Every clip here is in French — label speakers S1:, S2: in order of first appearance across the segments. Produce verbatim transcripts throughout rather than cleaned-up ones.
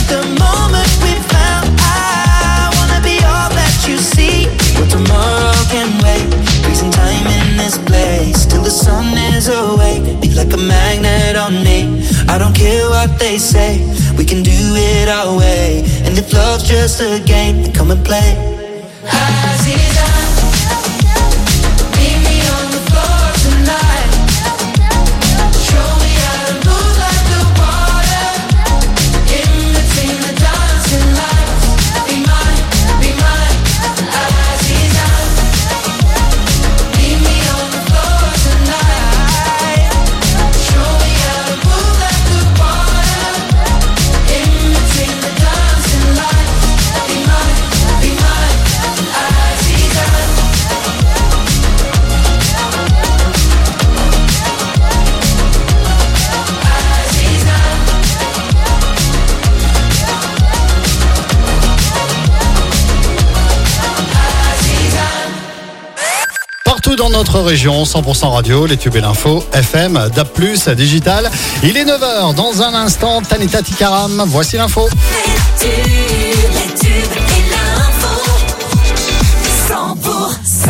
S1: the moment we found. I wanna be all that you see. But tomorrow can wait. Freezing time in this place till the sun is awake. Be like a magnet on me. I don't care what they say. We can do it our way. And if love's just a game, then come and play. Aziza, meet me on the floor tonight. Show me how to move like the water. In between the dancing lights. Be mine, be mine, Aziza. Meet me on the floor tonight. Show me how to move like the water. In between the dancing lights. Be mine, be mine, Aziza. Aziza. Aziza.
S2: Partout dans notre région, cent pour cent radio, les tubes et l'info, F M, D A B plus, digital. Il est neuf heures, dans un instant, Tanita Tikaram, voici l'info.
S3: Les tubes, les tubes et l'info. cent pour cent.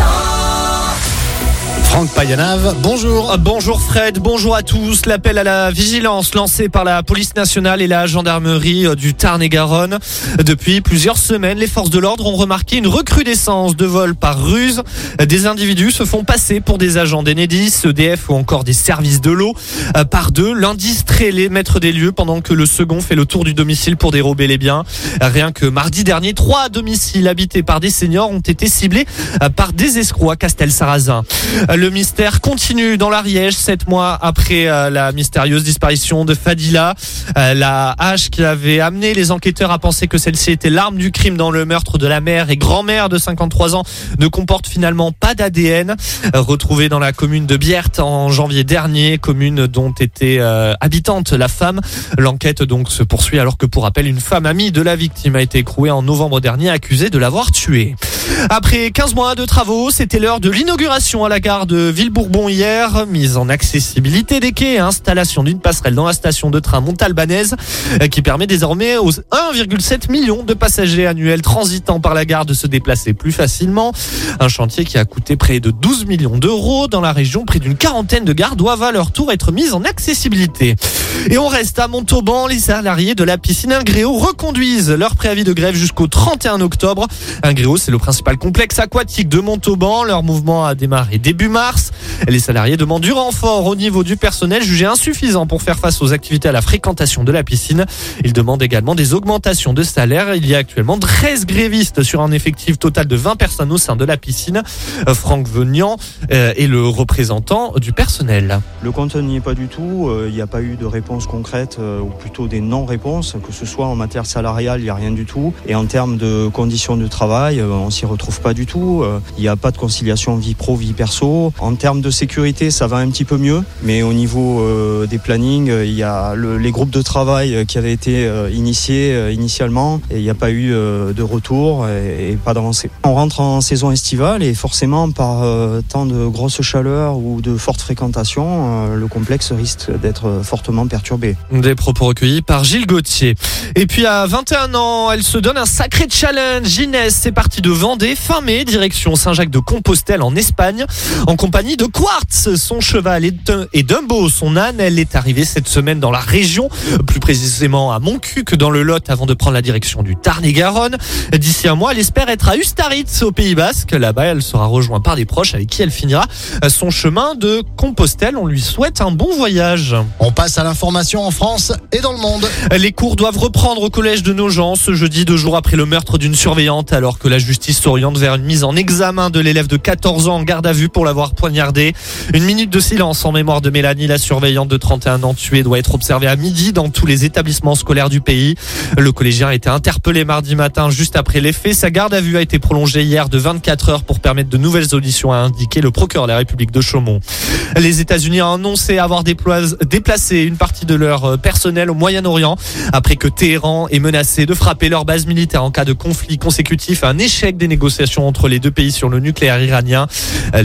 S2: Franck Payanave, bonjour.
S4: Bonjour Fred, bonjour à tous. L'appel à la vigilance lancé par la police nationale et la gendarmerie du Tarn-et-Garonne. Depuis plusieurs semaines, les forces de l'ordre ont remarqué une recrudescence de vols par ruse. Des individus se font passer pour des agents d'Enedis, E D F ou encore des services de l'eau. Par deux, l'un distrait les maîtres des lieux pendant que le second fait le tour du domicile pour dérober les biens. Rien que mardi dernier, trois domiciles habités par des seniors ont été ciblés par des escrocs à Castel-Sarrazin. Le mystère continue dans l'Ariège, sept mois après euh, la mystérieuse disparition de Fadila. Euh, la hache qui avait amené les enquêteurs à penser que celle-ci était l'arme du crime dans le meurtre de la mère et grand-mère de cinquante-trois ans ne comporte finalement pas d'A D N. Euh, retrouvée dans la commune de Bierte en janvier dernier, commune dont était euh, habitante la femme. L'enquête donc se poursuit alors que pour rappel, une femme amie de la victime a été écrouée en novembre dernier accusée de l'avoir tuée. Après quinze mois de travaux, c'était l'heure de l'inauguration à la gare de Villebourbon hier. Mise en accessibilité des quais et installation d'une passerelle dans la station de train montalbanaise qui permet désormais aux un virgule sept million de passagers annuels transitant par la gare de se déplacer plus facilement. Un chantier qui a coûté près de douze millions d'euros. Dans la région, près d'une quarantaine de gares doivent à leur tour être mises en accessibilité. Et on reste à Montauban. Les salariés de la piscine Ingréo reconduisent leur préavis de grève jusqu'au trente et un octobre. Ingréo, c'est le principal complexe aquatique de Montauban. Leur mouvement a démarré début mars. Les salariés demandent du renfort au niveau du personnel jugé insuffisant pour faire face aux activités à la fréquentation de la piscine. Ils demandent également des augmentations de salaire. Il y a actuellement treize grévistes sur un effectif total de vingt personnes au sein de la piscine. Franck Venian est le représentant du personnel.
S5: Le compte n'y est pas du tout. Il n'y a pas eu de réponse concrète ou plutôt des non-réponses, que ce soit en matière salariale, il n'y a rien du tout. Et en termes de conditions de travail, on s'y retrouve pas du tout. Il n'y a pas de conciliation vie pro, vie perso. En termes de sécurité, ça va un petit peu mieux, mais au niveau euh, des plannings, il y a le, les groupes de travail qui avaient été euh, initiés euh, initialement et il n'y a pas eu euh, de retour et, et pas d'avancée. On rentre en saison estivale et forcément par euh, temps de grosse chaleur ou de forte fréquentation, euh, le complexe risque d'être fortement perturbé.
S4: Des propos recueillis par Gilles Gauthier. Et puis à vingt et un ans, elle se donne un sacré challenge. Inès, c'est parti de Vendée, fin mai, direction Saint-Jacques-de-Compostelle en Espagne, en compagnie de Quartz, son cheval, et Dumbo, son âne. Elle est arrivée cette semaine dans la région, plus précisément à Montcuq, dans le Lot, avant de prendre la direction du Tarn-et-Garonne. D'ici un mois, elle espère être à Ustaritz, au Pays Basque. Là-bas, elle sera rejointe par des proches avec qui elle finira son chemin de Compostelle. On lui souhaite un bon voyage.
S2: On passe à l'information en France et dans le monde.
S4: Les cours doivent reprendre au collège de Nogent ce jeudi, deux jours après le meurtre d'une surveillante, alors que la justice s'oriente vers une mise en examen de l'élève de quatorze ans en garde à vue pour l'avoir poignardé. Une minute de silence en mémoire de Mélanie, la surveillante de trente et un ans tuée, doit être observée à midi dans tous les établissements scolaires du pays. Le collégien a été interpellé mardi matin juste après les faits. Sa garde à vue a été prolongée hier de vingt-quatre heures pour permettre de nouvelles auditions, a indiqué le procureur de la République de Chaumont. Les États-Unis ont annoncé avoir déplacé une partie de leur personnel au Moyen-Orient après que Téhéran ait menacé de frapper leur base militaire en cas de conflit consécutif à un échec des négociations entre les deux pays sur le nucléaire iranien. Les États-Unis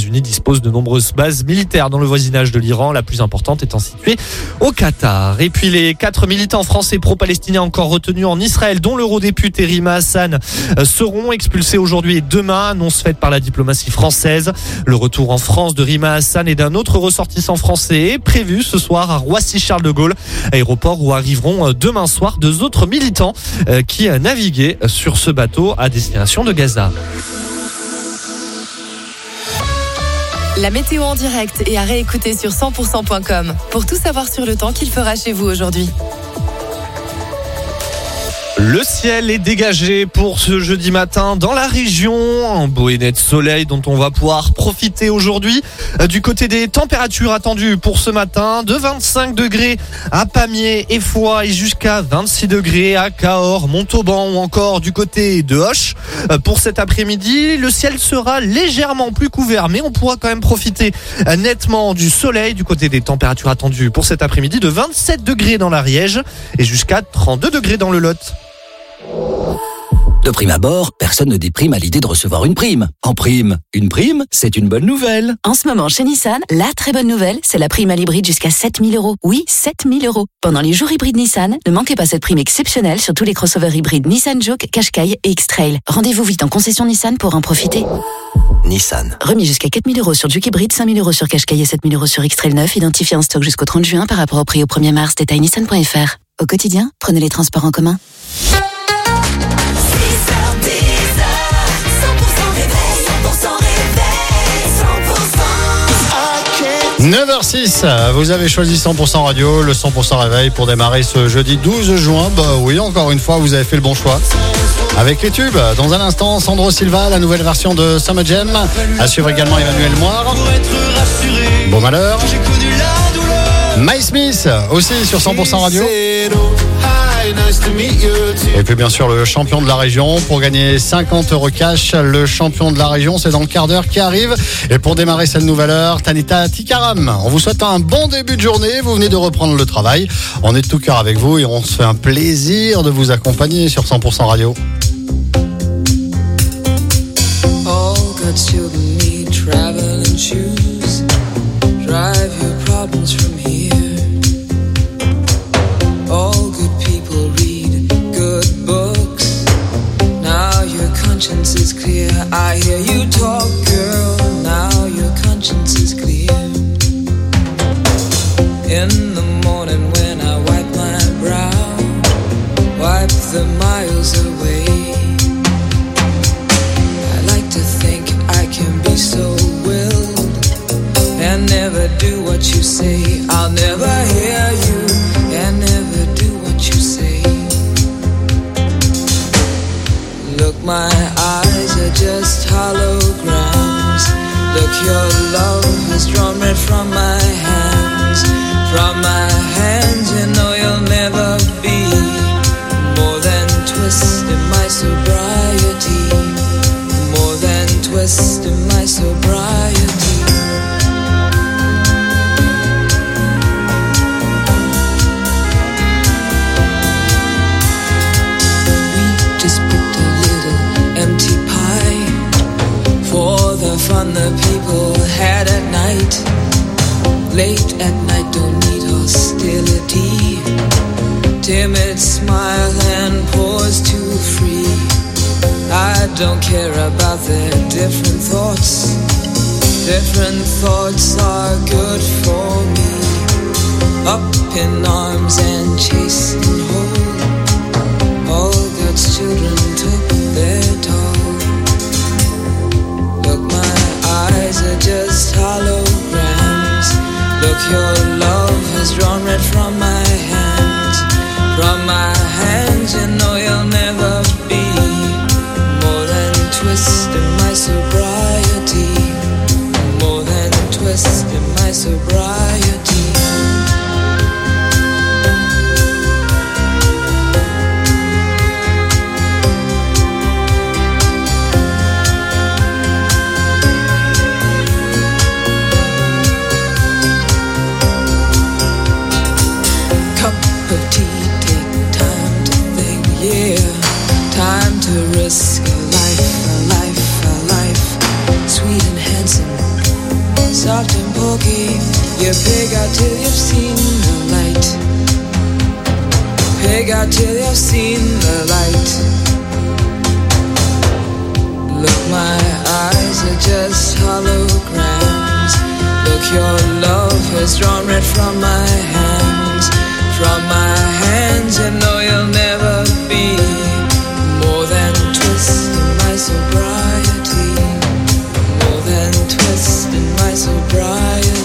S4: États-Unis disposent de nombreuses bases militaires dans le voisinage de l'Iran, la plus importante étant située au Qatar. Et puis les quatre militants français pro-palestiniens encore retenus en Israël, dont l'eurodéputé Rima Hassan, seront expulsés aujourd'hui et demain, annonce faite par la diplomatie française. Le retour en France de Rima Hassan et d'un autre ressortissant français est prévu ce soir à Roissy-Charles de Gaulle, aéroport où arriveront demain soir deux autres militants qui naviguaient sur ce bateau à destination de Gaza.
S6: La météo en direct et à réécouter sur cent pour cent point com pour tout savoir sur le temps qu'il fera chez vous aujourd'hui.
S4: Le ciel est dégagé pour ce jeudi matin dans la région. Un beau et net soleil dont on va pouvoir profiter aujourd'hui. Du côté des températures attendues pour ce matin, de vingt-cinq degrés à Pamiers et Foix et jusqu'à vingt-six degrés à Cahors, Montauban ou encore du côté de Auch. Pour cet après-midi, le ciel sera légèrement plus couvert, mais on pourra quand même profiter nettement du soleil. Du côté des températures attendues pour cet après-midi, de vingt-sept degrés dans l'Ariège et jusqu'à trente-deux degrés dans le Lot.
S7: De prime abord, personne ne déprime à l'idée de recevoir une prime. En prime, une prime, c'est une bonne nouvelle.
S8: En ce moment, chez Nissan, la très bonne nouvelle, c'est la prime à l'hybride jusqu'à sept mille euros. Oui, sept mille euros. Pendant les jours hybrides Nissan, ne manquez pas cette prime exceptionnelle sur tous les crossovers hybrides Nissan Juke, Qashqai et X-Trail. Rendez-vous vite en concession Nissan pour en profiter.
S7: Nissan.
S8: Remis jusqu'à quatre mille euros sur Juke hybride, cinq mille euros sur Qashqai et sept mille euros sur X-Trail neuf, identifié en stock jusqu'au trente juin par rapport au prix au premier mars. Détail nissan point f r. Au quotidien, prenez les transports en commun.
S2: neuf heures six, vous avez choisi cent pour cent radio, le cent pour cent réveil pour démarrer ce jeudi douze juin. Bah oui, encore une fois, vous avez fait le bon choix. Avec les tubes, dans un instant, Sandro Silva, la nouvelle version de Summer Jam. À suivre également Emmanuel Moire. Bon malheur. My Smith aussi sur cent pour cent radio. Et puis bien sûr le champion de la région pour gagner cinquante euros cash. Le champion de la région, c'est dans le quart d'heure qui arrive. Et pour démarrer cette nouvelle heure, Tanita Tikaram. On vous souhaite un bon début de journée. Vous venez de reprendre le travail. On est de tout cœur avec vous et on se fait un plaisir de vous accompagner sur cent pour cent radio.
S9: All good children need travel and shoes. Drive your problems from here. All good people read good books. Now your conscience is clear. I hear you talk, girl. Now your conscience is clear. In the morning when I wipe my brow, wipe the miles away. I like to think I can be so willed and never do what you say. I'll never hear you and never do what you say. Look, my eyes are just holograms. Look, your love has drawn red from my hands. From my hands, you know you'll never be more than twist in my sobriety. More than twist in my sobriety. Fun the people had at night. Late at night, don't need hostility. Timid smile and pause too free. I don't care about their different thoughts. Different thoughts are good for me. Up in arms and chasing home. All God's children took their toll. Look, my eyes are just holograms. Look, your love has drawn red from my hands. From my hands, you know you'll never be more than twist in my sobriety. More than twist in my sobriety. Risk a life, a life, a life, sweet and handsome, soft and pokey. You pig out till you've seen the light. Pig out till you've seen the light. Look, my eyes are just holograms. Look, your love has drawn red from my hands. From my hands, you know you'll never be more than twist in my sobriety. More than twist in my sobriety.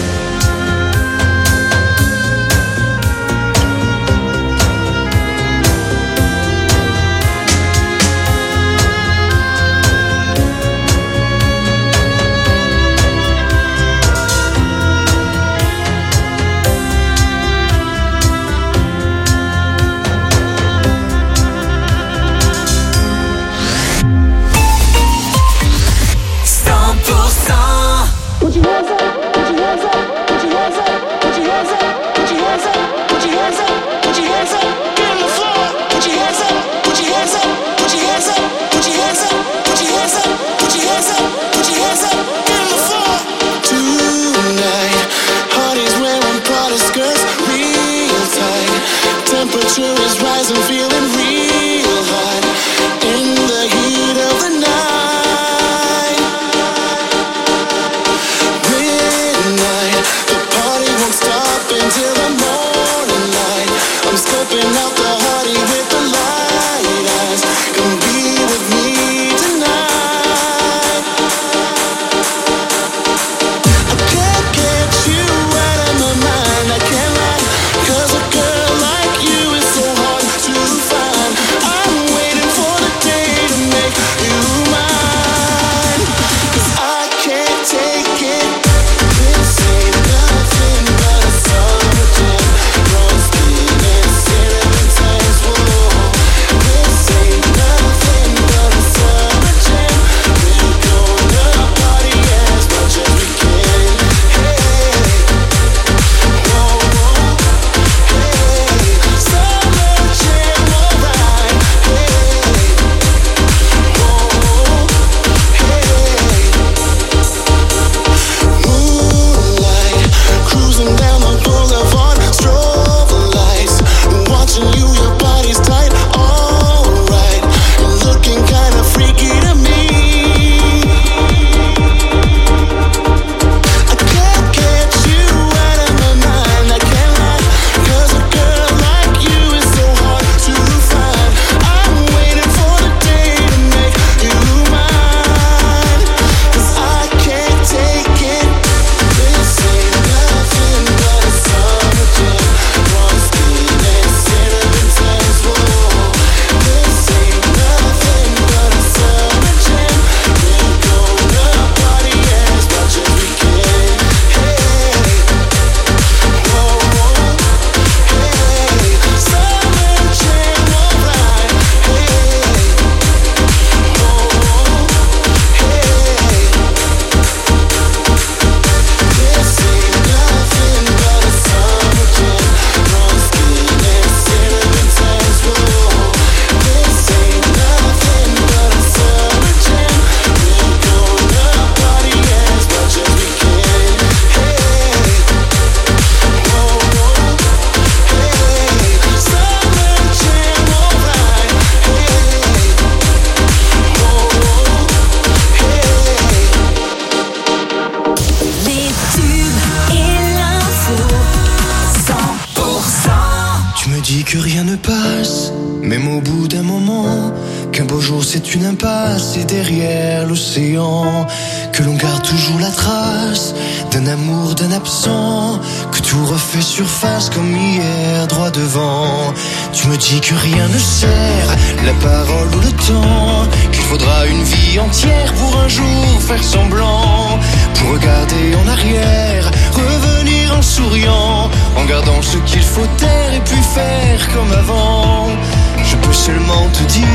S10: C'est une impasse et derrière l'océan que l'on garde toujours la trace d'un amour, d'un absent, que tout refait surface comme hier droit devant. Tu me dis que rien ne sert, la parole ou le temps, qu'il faudra une vie entière pour un jour faire semblant, pour regarder en arrière, revenir en souriant, en gardant ce qu'il faut taire et puis faire comme avant. Je peux seulement te dire,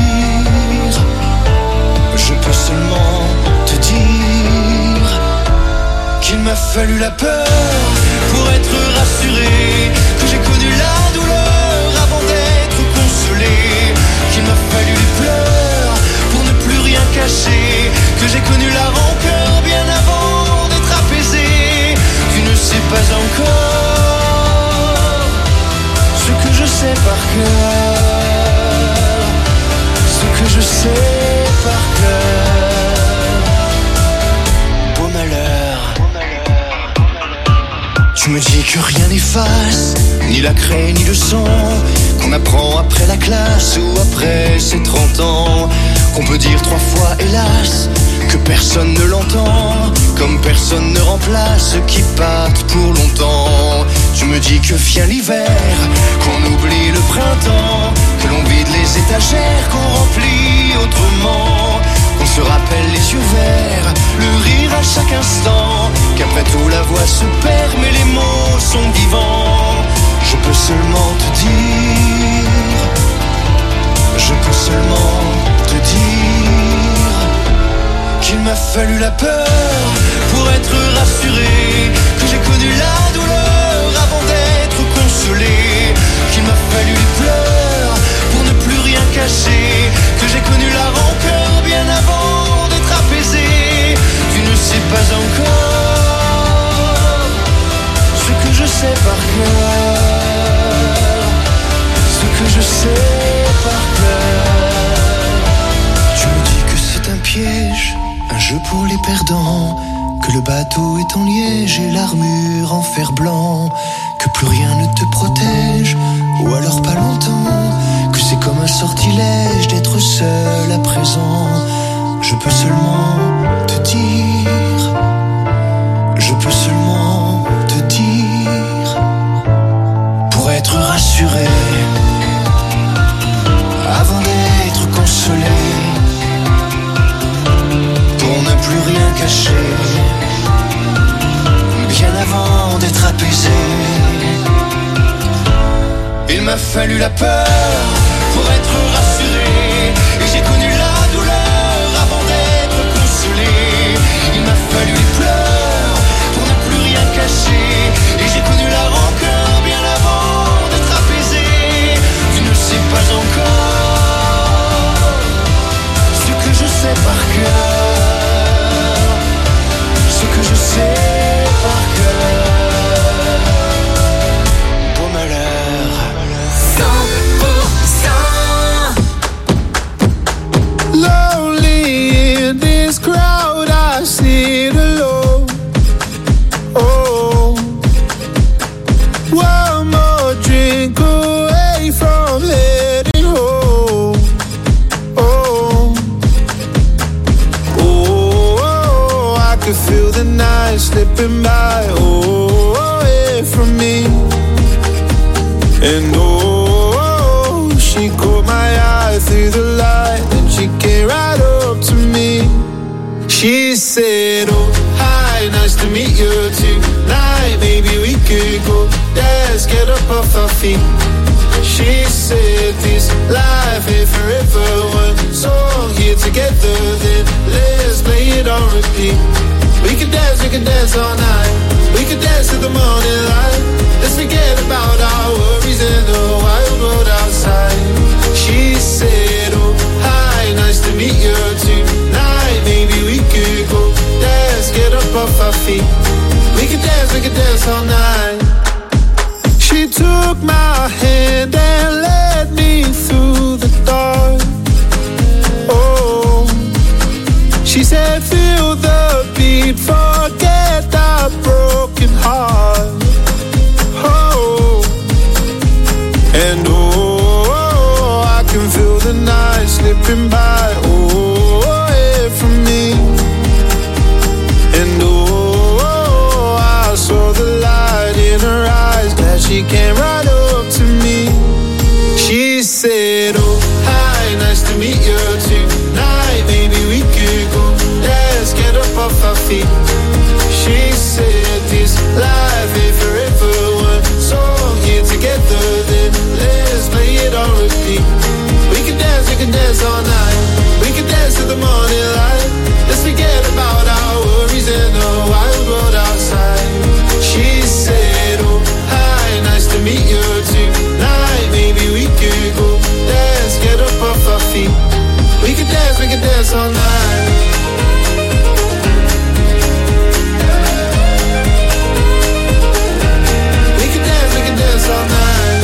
S10: je peux seulement te dire qu'il m'a fallu la peur pour être rassuré, que j'ai connu la douleur avant d'être consolé, qu'il m'a fallu les pleurs pour ne plus rien cacher, que j'ai connu la rancœur bien avant d'être apaisé. que rien n'efface, ni la craie ni le sang, qu'on apprend après la classe ou après ses trente ans, qu'on peut dire trois fois hélas, que personne ne l'entend, comme personne ne remplace ceux qui partent pour longtemps. Je me dis que vient l'hiver, qu'on oublie le printemps, que l'on vide les étagères, qu'on remplit autrement, qu'on se rappelle les yeux verts, le rire à chaque instant, qu'après tout la voix se perd mais les mots sont vivants. Je peux seulement te dire, je peux seulement te dire qu'il m'a fallu la peur pour être rassuré, que j'ai connu la douleur avant d'être consolé, qu'il m'a fallu les pleurs pour ne plus rien cacher, que j'ai connu la rancœur bien avant d'être apaisé. Tu ne sais pas encore ce que je sais par cœur, ce que je sais par cœur. Tu me dis que c'est un piège, un jeu pour les perdants, que le bateau est en liège et l'armure en fer blanc, que plus rien ne te protège, ou alors pas longtemps, que c'est comme un sortilège d'être seul à présent. Je peux seulement te dire, je peux seulement te dire, pour être rassuré, avant d'être consolé, pour ne plus rien cacher, bien avant d'être apaisé. Il m'a fallu la peur pour être rassuré, et j'ai connu la douleur avant d'être consolé. Il m'a fallu les pleurs pour ne plus rien cacher, et j'ai connu la rancœur bien avant d'être apaisé. Tu ne sais pas encore ce que je sais par cœur, ce que je sais par cœur. Pour malheur,
S3: cent pour cent
S11: Lonely in this crowd, I sit alone. Oh, one more drink away from heading home. Oh, oh, oh, I could feel the night slipping by. Oh, away from me. And oh, she caught my eye through the light, and she came right up to me. She said, oh, hi, nice to meet you tonight. Maybe we could go dance, get up off our feet. She said, this life ain't forever. One song here together, then let's play it on repeat. We could dance, we could dance all night. We could dance to the morning light. Let's forget about our worries in the wild world outside. She said, oh, hi, nice to meet you tonight. Maybe we could go dance, get up off our feet. We could dance, we could dance all night. She took my hand and led me through the dark. Oh, she said, feel the beat, forget that broken heart. Oh, and oh, I can feel the night slipping by. Oh, away from me. And oh, I saw the light in her eyes, that she came right up to me. She said, oh, hi, nice to meet you tonight. Maybe we could go dance, get up off our feet. She said, this life ain't forever. One song here together, then let's play it on repeat. We can dance, we can dance all night. We can dance to the morning light. Let's forget about our worries in the wild world outside. She said, oh, hi, nice to meet you tonight. Maybe we could go dance, get up off our feet. We can dance, we can dance all night. All night.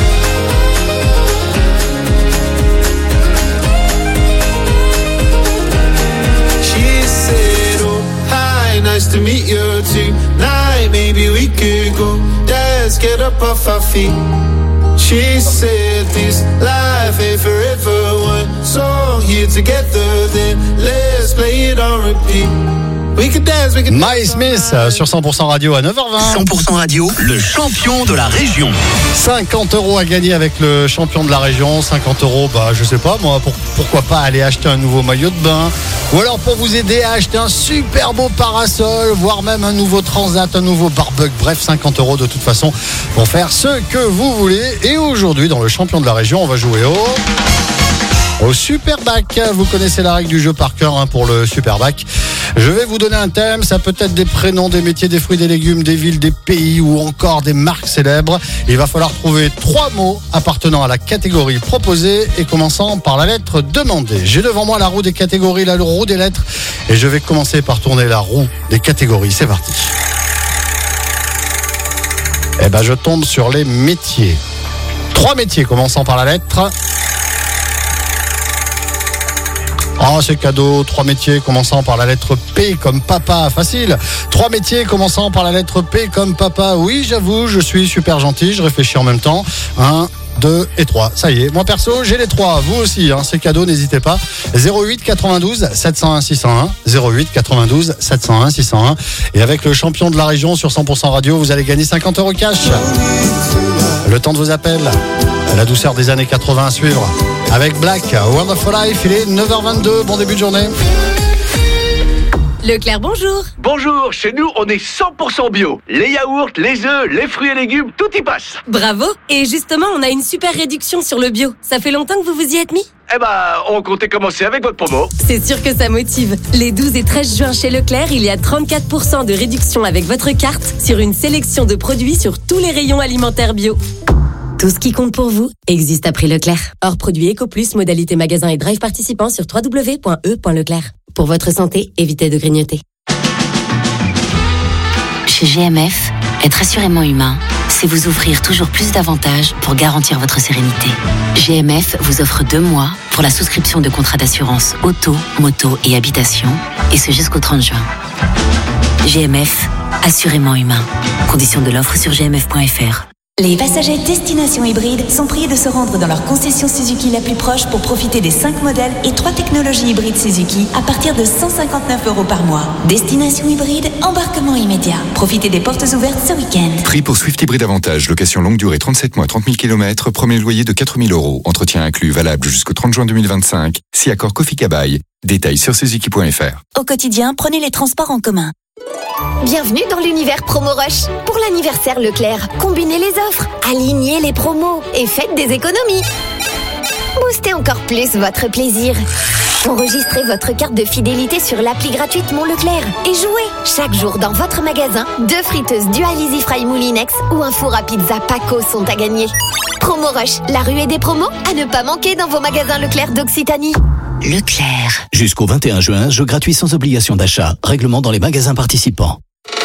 S11: She said, oh, hi, nice to meet you tonight. Maybe we could go dance. let's get up off our feet. She said this life ain't forever. One song here together, then let's play it on repeat. We can dance, we can
S2: My Smith sur cent pour cent Radio à neuf heures vingt.
S7: cent pour cent Radio, le champion de la région.
S2: cinquante euros à gagner avec le champion de la région. cinquante euros, bah je sais pas moi, pour, pourquoi pas aller acheter un nouveau maillot de bain. Ou alors pour vous aider à acheter un super beau parasol, voire même un nouveau transat, un nouveau barbecue. Bref, cinquante euros de toute façon pour faire ce que vous voulez. Et aujourd'hui, dans le champion de la région, on va jouer au... Au Superbac. Vous connaissez la règle du jeu par cœur hein, pour le Superbac. Je vais vous donner un thème, ça peut être des prénoms, des métiers, des fruits, des légumes, des villes, des pays ou encore des marques célèbres. Il va falloir trouver trois mots appartenant à la catégorie proposée et commençant par la lettre demandée. J'ai devant moi la roue des catégories, la roue des lettres et je vais commencer par tourner la roue des catégories. C'est parti. Eh ben, je tombe sur les métiers. Trois métiers commençant par la lettre... Oh, c'est cadeau. Trois métiers commençant par la lettre P comme papa. Facile. Trois métiers commençant par la lettre P comme papa. Oui, j'avoue, je suis super gentil. Je réfléchis en même temps. Un, deux et trois. Ça y est. Moi, perso, j'ai les trois. Vous aussi, hein. C'est cadeau. N'hésitez pas. zéro huit quatre-vingt-douze sept cent un six cent un. zéro huit quatre-vingt-douze sept cent un six cent un. Et avec le champion de la région sur cent pour cent Radio, vous allez gagner cinquante euros cash. Le temps de vos appels. La douceur des années quatre-vingts à suivre. Avec Black, Wonderful Life, il est neuf heures vingt-deux, bon début de journée.
S6: Leclerc, bonjour.
S12: Bonjour, chez nous on est cent pour cent bio. Les yaourts, les œufs, les fruits et légumes, tout y passe.
S6: Bravo. Et justement, on a une super réduction sur le bio. Ça fait longtemps que vous vous y êtes mis ?
S12: Eh ben, on comptait commencer avec votre promo.
S6: C'est sûr que ça motive. Les douze et treize juin chez Leclerc, il y a trente-quatre pour cent de réduction avec votre carte sur une sélection de produits sur tous les rayons alimentaires bio. Tout ce qui compte pour vous existe à prix Leclerc. Hors produit EcoPlus, modalité magasin et drive participant sur w w w point e point leclerc. Pour votre santé, évitez de grignoter.
S13: Chez G M F, être assurément humain, c'est vous offrir toujours plus d'avantages pour garantir votre sérénité. G M F vous offre deux mois pour la souscription de contrats d'assurance auto, moto et habitation, et ce jusqu'au trente juin. G M F, assurément humain. Conditions de l'offre sur g m f point f r.
S14: Les passagers Destination Hybride sont priés de se rendre dans leur concession Suzuki la plus proche pour profiter des cinq modèles et trois technologies hybrides Suzuki à partir de cent cinquante-neuf euros par mois. Destination Hybride, embarquement immédiat. Profitez des portes ouvertes ce week-end.
S15: Prix pour Swift Hybride Avantage, location longue durée trente-sept mois, trente mille kilomètres, premier loyer de quatre mille euros. Entretien inclus, valable jusqu'au trente juin deux mille vingt-cinq. Si accord Kofi Kabaï. Détails sur suzuki point f r.
S14: Au quotidien, prenez les transports en commun.
S16: Bienvenue dans l'univers Promo Rush. Pour l'anniversaire Leclerc, combinez les offres, alignez les promos et faites des économies. Boostez encore plus votre plaisir. Enregistrez votre carte de fidélité sur l'appli gratuite Mon Leclerc et jouez chaque jour dans votre magasin. Deux friteuses Dual Easy Fry Moulinex ou un four à pizza Paco sont à gagner. Promo Rush, la ruée des promos à ne pas manquer dans vos magasins Leclerc d'Occitanie.
S13: Leclerc.
S7: Jusqu'au vingt et un juin, jeu gratuit sans obligation d'achat. Règlement dans les magasins participants.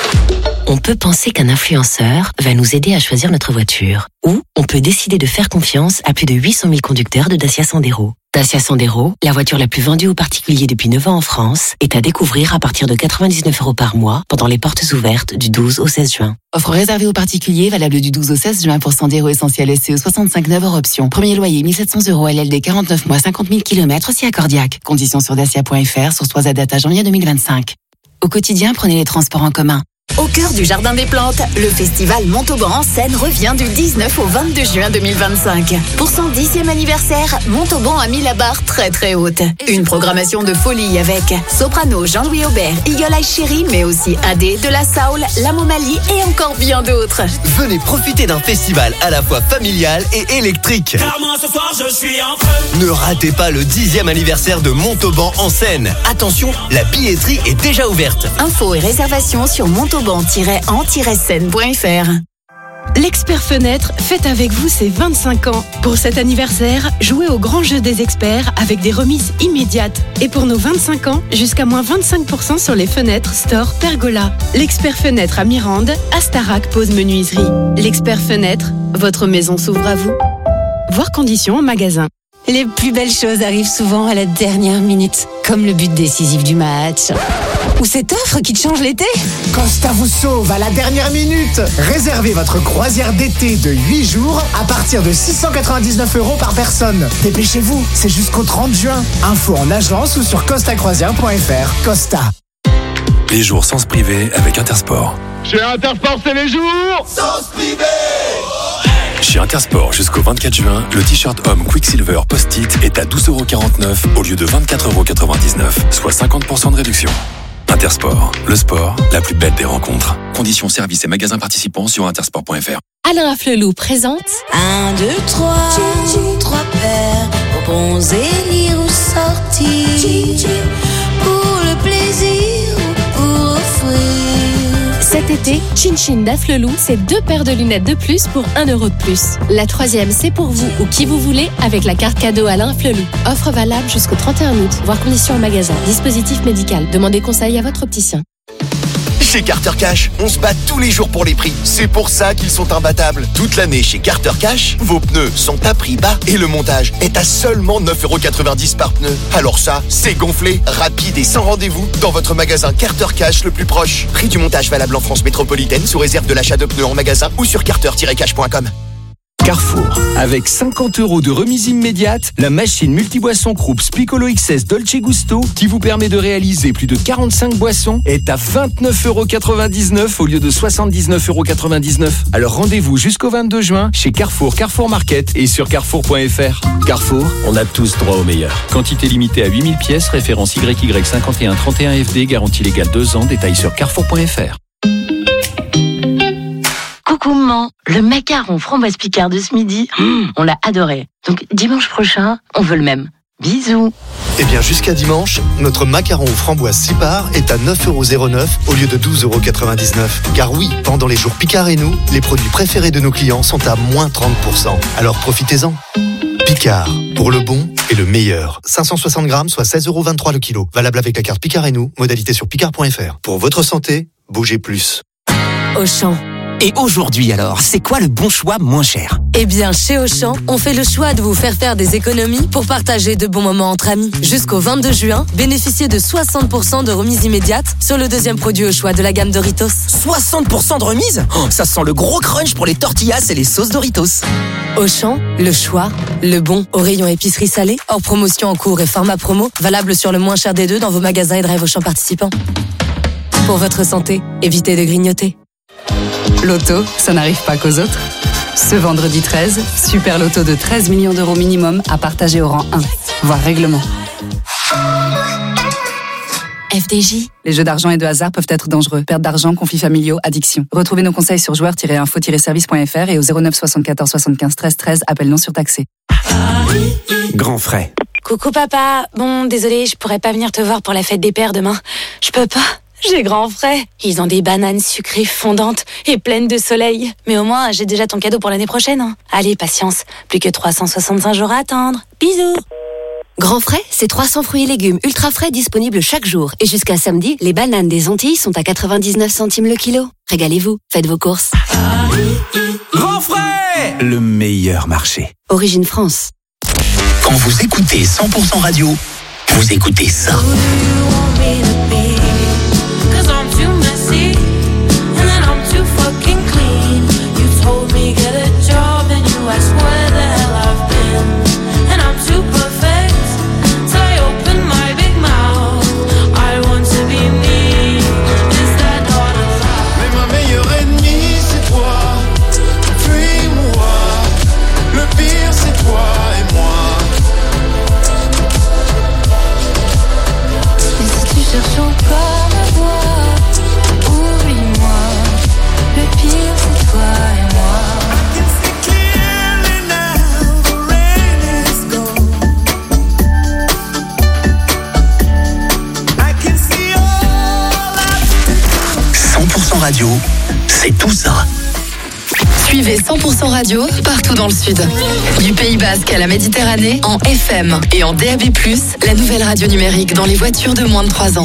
S13: On peut penser qu'un influenceur va nous aider à choisir notre voiture. Ou on peut décider de faire confiance à plus de huit cent mille conducteurs de Dacia Sandero. Dacia Sandero, la voiture la plus vendue aux particuliers depuis neuf ans en France, est à découvrir à partir de quatre-vingt-dix-neuf euros par mois pendant les portes ouvertes du douze au seize juin.
S17: Offre réservée aux particuliers, valable du douze au seize juin pour Sandero Essentiel S C E soixante-cinq neuf hors option. Premier loyer mille sept cents euros L L D quarante-neuf mois, cinquante mille kilomètres si accordiaque. Conditions sur dacia point f r, source trois à date à janvier deux mille vingt-cinq. Au quotidien, prenez les transports en commun.
S14: Au cœur du Jardin des Plantes, le festival Montauban en Seine revient du dix-neuf au vingt-deux juin deux mille vingt-cinq. Pour son dixième anniversaire, Montauban a mis la barre très très haute. Une programmation de folie avec Soprano, Jean-Louis Aubert, Eagle Eye Chéri, mais aussi A D, De La Soul, La Momalie et encore bien d'autres.
S18: Venez profiter d'un festival à la fois familial et électrique.
S3: Car moi ce soir je suis en feu.
S18: Ne ratez pas le dixième anniversaire de Montauban en Seine. Attention, la billetterie est déjà ouverte.
S14: Infos et réservations sur montauban tiret en tiret seine point f r.
S19: L'expert fenêtre fête avec vous ses vingt-cinq ans. Pour cet anniversaire, jouez au grand jeu des experts avec des remises immédiates. Et pour nos vingt-cinq ans, jusqu'à moins vingt-cinq pour cent sur les fenêtres Store Pergola. L'expert fenêtre à Mirande, Astarac Pose Menuiserie. L'expert fenêtre, votre maison s'ouvre à vous. Voir conditions en magasin.
S20: Les plus belles choses arrivent souvent à la dernière minute, comme le but décisif du match. Ou cette offre qui te change l'été?
S21: Costa vous sauve à la dernière minute. Réservez votre croisière d'été de huit jours à partir de six cent quatre-vingt-dix-neuf euros par personne. Dépêchez-vous, c'est jusqu'au trente juin. Info en agence ou sur costa croisière point f r. Costa.
S22: Les jours sans se priver avec Intersport.
S12: Chez Intersport, c'est les jours
S21: sans se priver.
S22: Chez Intersport, jusqu'au vingt-quatre juin, le t-shirt homme Quicksilver Post-it est à douze euros quarante-neuf au lieu de vingt-quatre euros quatre-vingt-dix-neuf, soit cinquante pour cent de réduction. Intersport, le sport, la plus belle des rencontres. Conditions, services et magasins participants sur intersport point f r.
S6: Alain Afflelou présente
S3: Un, deux, trois, trois paires pour bronzer, lire ou sortir, pour le plaisir ou pour offrir.
S6: Cet été, Chin Chin d'Afflelou, c'est deux paires de lunettes de plus pour un euro de plus. La troisième, c'est pour vous ou qui vous voulez avec la carte cadeau Alain Afflelou. Offre valable jusqu'au trente et un août, voire conditions en magasin. Dispositif médical. Demandez conseil à votre opticien.
S18: Chez Carter Cash, on se bat tous les jours pour les prix. C'est pour ça qu'ils sont imbattables. Toute l'année chez Carter Cash, vos pneus sont à prix bas et le montage est à seulement neuf euros quatre-vingt-dix par pneu. Alors ça, c'est gonflé, rapide et sans rendez-vous dans votre magasin Carter Cash le plus proche. Prix du montage valable en France métropolitaine sous réserve de l'achat de pneus en magasin ou sur carter tiret cash point com.
S23: Carrefour. Avec cinquante euros de remise immédiate, la machine multiboisson Krups Piccolo X S Dolce Gusto, qui vous permet de réaliser plus de quarante-cinq boissons, est à vingt-neuf euros quatre-vingt-dix-neuf au lieu de soixante-dix-neuf euros quatre-vingt-dix-neuf. Alors rendez-vous jusqu'au vingt-deux juin chez Carrefour, Carrefour Market et sur carrefour point f r. Carrefour, on a tous droit au meilleur. Quantité limitée à huit mille pièces, référence Y Y cinquante et un trente et un F D, garantie légale deux ans, détail sur carrefour point f r.
S13: Coucou maman, le macaron framboise Picard de ce midi, mmh, on l'a adoré. Donc dimanche prochain, on veut le même. Bisous.
S24: Eh bien jusqu'à dimanche, notre macaron aux framboises six parts est à neuf euros zéro neuf au lieu de douze euros quatre-vingt-dix-neuf. Car oui, pendant les jours Picard et nous, les produits préférés de nos clients sont à moins trente pour cent. Alors profitez-en. Picard, pour le bon et le meilleur. cinq cent soixante grammes, soit seize euros vingt-trois le kilo. Valable avec la carte Picard et nous, modalité sur picard point f r. Pour votre santé, bougez plus.
S6: Auchan.
S25: Et aujourd'hui alors, c'est quoi le bon choix moins cher?
S6: Eh bien, chez Auchan, on fait le choix de vous faire faire des économies pour partager de bons moments entre amis. Jusqu'au vingt-deux juin, bénéficiez de soixante pour cent de remise immédiate sur le deuxième produit au choix de la gamme Doritos.
S25: soixante pour cent de remise? Oh, ça sent le gros crunch pour les tortillas et les sauces Doritos.
S6: Auchan, le choix, le bon. Au rayon épicerie salée, hors promotion en cours et format promo, valable sur le moins cher des deux dans vos magasins et drive Auchan participants. Pour votre santé, évitez de grignoter.
S26: Loto, ça n'arrive pas qu'aux autres. Ce vendredi treize, super loto de treize millions d'euros minimum à partager au rang un, voire règlement.
S6: F D J.
S26: Les jeux d'argent et de hasard peuvent être dangereux. Perte d'argent, conflits familiaux, addiction. Retrouvez nos conseils sur joueurs tiret info tiret service point f r et au zéro neuf soixante-quatorze soixante-quinze treize treize, appel non surtaxé.
S23: Grand frais.
S27: Coucou papa, bon désolé, je pourrais pas venir te voir pour la fête des pères demain. Je peux pas. J'ai grand frais. Ils ont des bananes sucrées fondantes et pleines de soleil. Mais au moins, j'ai déjà ton cadeau pour l'année prochaine. Hein. Allez, patience. Plus que trois cent soixante-cinq jours à attendre. Bisous.
S6: Grand frais, c'est trois cents fruits et légumes ultra frais disponibles chaque jour. Et jusqu'à samedi, les bananes des Antilles sont à quatre-vingt-dix-neuf centimes le kilo. Régalez-vous, faites vos courses.
S23: Grand frais, le meilleur marché.
S6: Origine France.
S18: Quand vous écoutez cent pour cent radio, vous écoutez ça. Radio, c'est tout ça.
S8: Suivez cent pour cent Radio partout dans le Sud. Du Pays Basque à la Méditerranée, en F M et en D A B plus, la nouvelle radio numérique dans les voitures de moins de trois ans.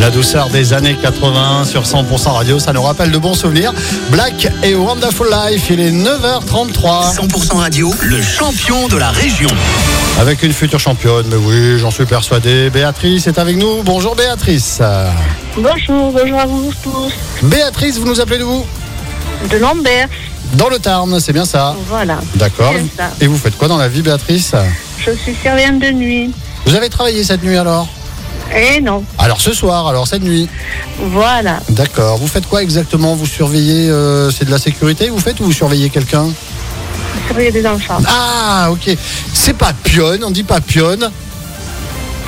S2: La douceur des années quatre-vingts sur cent pour cent radio, ça nous rappelle de bons souvenirs. Black et Wonderful Life, il est neuf heures trente-trois.
S1: cent pour cent radio, le champion de la région.
S2: Avec une future championne, mais oui, j'en suis persuadé. Béatrice est avec nous. Bonjour Béatrice.
S4: Bonjour, bonjour à vous tous.
S2: Béatrice, vous nous appelez d'où ?
S4: De Lambert.
S2: Dans le Tarn, c'est bien ça ?
S4: Voilà.
S2: D'accord.
S4: C'est ça.
S2: Et vous faites quoi dans la vie, Béatrice ?
S4: Je suis surveillante de nuit.
S2: Vous avez travaillé cette nuit alors ?
S4: Eh non.
S2: Alors ce soir, alors cette nuit ?
S4: Voilà.
S2: D'accord. Vous faites quoi exactement ? Vous surveillez, euh, c'est de la sécurité vous faites ou vous surveillez quelqu'un ?
S4: Surveiller des enfants.
S2: Ah, ok. C'est pas pionne, on dit pas pionne. Hein ?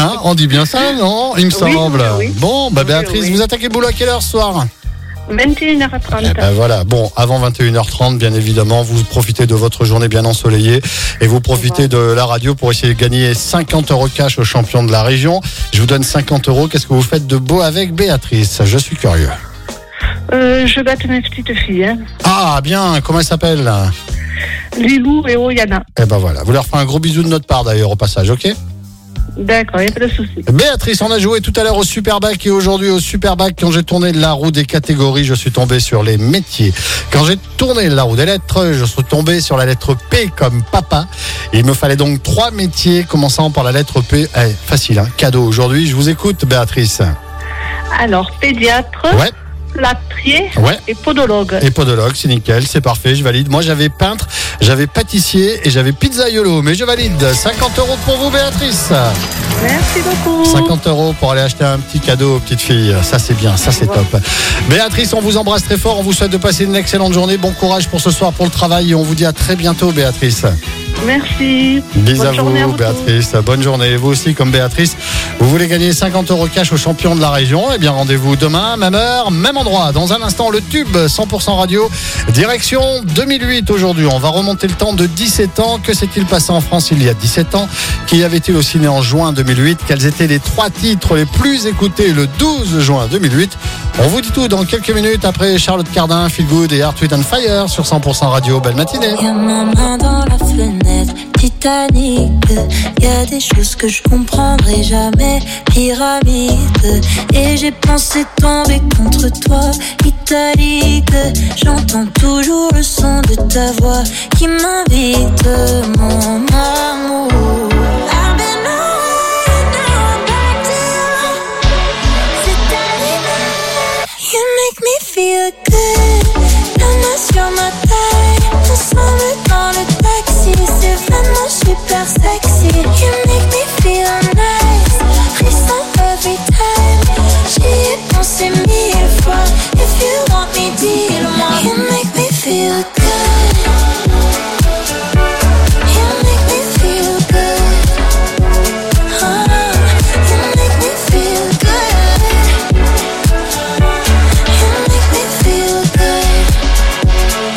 S2: On dit bien ça, non ? Il me
S4: Oui,
S2: semble.
S4: oui, oui.
S2: Bon, bah
S4: Oui,
S2: Béatrice,
S4: oui.
S2: vous attaquez le boulot à quelle heure ce soir ?
S4: vingt et une heures trente.
S2: Eh ben voilà, bon, avant vingt et une heures trente, bien évidemment, vous profitez de votre journée bien ensoleillée et vous profitez de la radio pour essayer de gagner cinquante euros cash au champion de la région. Je vous donne cinquante euros. Qu'est-ce que vous faites de beau avec Béatrice ? Je suis curieux.
S4: Euh, je batte mes petites filles. Hein.
S2: Ah, bien, comment elle s'appelle ?
S4: Lilou et Oyana.
S2: Eh ben voilà, vous leur faites un gros bisou de notre part d'ailleurs au passage, ok ?
S4: D'accord, il n'y a pas de souci.
S2: Béatrice, on a joué tout à l'heure au Superbac et aujourd'hui au Superbac, quand j'ai tourné la roue des catégories, je suis tombé sur les métiers. Quand j'ai tourné la roue des lettres, je suis tombé sur la lettre P comme papa. Il me fallait donc trois métiers, commençant par la lettre P. Eh, facile, hein, cadeau aujourd'hui. Je vous écoute, Béatrice.
S4: Alors, pédiatre,
S2: Ouais.
S4: plâtrier
S2: Ouais.
S4: et podologue.
S2: Et podologue, c'est nickel, c'est parfait, je valide. Moi, j'avais peintre, j'avais pâtissier et j'avais pizzaiolo, mais je valide. cinquante euros pour vous, Béatrice.
S4: Merci beaucoup.
S2: cinquante euros pour aller acheter un petit cadeau aux petites filles. Ça, c'est bien, ça, c'est top. Béatrice, on vous embrasse très fort. On vous souhaite de passer une excellente journée. Bon courage pour ce soir, pour le travail. Et on vous dit à très bientôt, Béatrice.
S4: Merci.
S2: Bisous
S4: Bonne
S2: à
S4: journée
S2: vous,
S4: à vous
S2: Béatrice. Bonne journée. Vous aussi, comme Béatrice, vous voulez gagner cinquante euros cash au champion de la région. Eh bien, rendez-vous demain, même heure, même endroit. Dans un instant, le tube cent pour cent radio. Direction deux mille huit aujourd'hui. On va remonter le temps de dix-sept ans. Que s'est-il passé en France il y a dix-sept ans ? Qu'y avait-il au ciné en juin deux mille huit ? Quels étaient les trois titres les plus écoutés le douze juin deux mille huit ? On vous dit tout dans quelques minutes après Charlotte Cardin, Feel Good et Heart, Sweet and Fire sur cent pour cent radio. Belle matinée.
S3: Y'a ma main dans la fenêtre, Titanic. Y'a des choses que je comprendrai jamais, pyramide. Et j'ai pensé tomber contre toi, italique. J'entends toujours le son de ta voix qui m'invite, mon amour. I've been away, now I'm back to you. C'est terminé. You make me feel good. La main sur ma taille, ensemble dans le taxi. C'est vraiment super sexy. You make me feel nice. Frisson every time. J'y ai pensé mille fois. If you want me, dis-le-moi. You make me feel good. You make me feel good. Oh, you make me feel good. You make me feel good.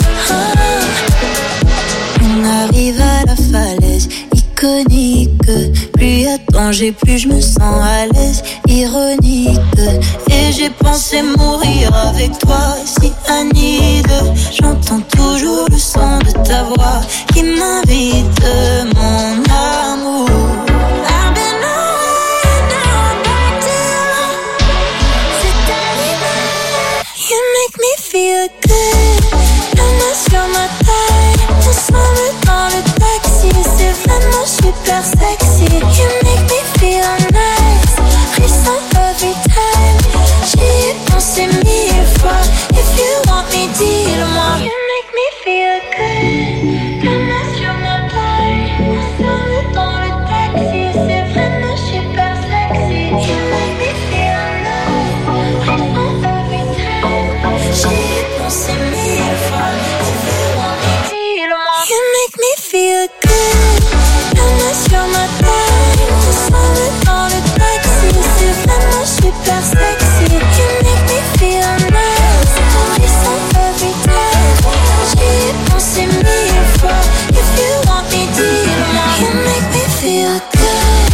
S3: Oh. On arrive à la falaise iconique. Plus y a de danger, plus je me sens à l'aise. Ironique. Et j'ai pensé mourir avec toi, si Anide. J'entends toujours le son de ta voix qui m'invite, mon amour. I've been away, now I'm back to you. C'est terminé. You make me feel good. La main sur ma taille, ensemble dans le taxi. C'est vraiment super sexy. You make me feel nice. Frisson every time. J'y ai pensé mille fois. If you want me, dis-le-moi. You make me feel good. La main sur ma taille, ensemble dans le taxi. C'est vraiment super sexy. You make me feel nice. Frisson every time. J'y ai pensé mille fois. If you want me, dis-le-moi. You make me feel good. La main sur ma taille, ensemble dans le taxi. C'est vraiment super sexy. You make me feel nice. Frisson every time. J'y ai pensé mille fois. If you want me, dis-le-moi. You make me feel good.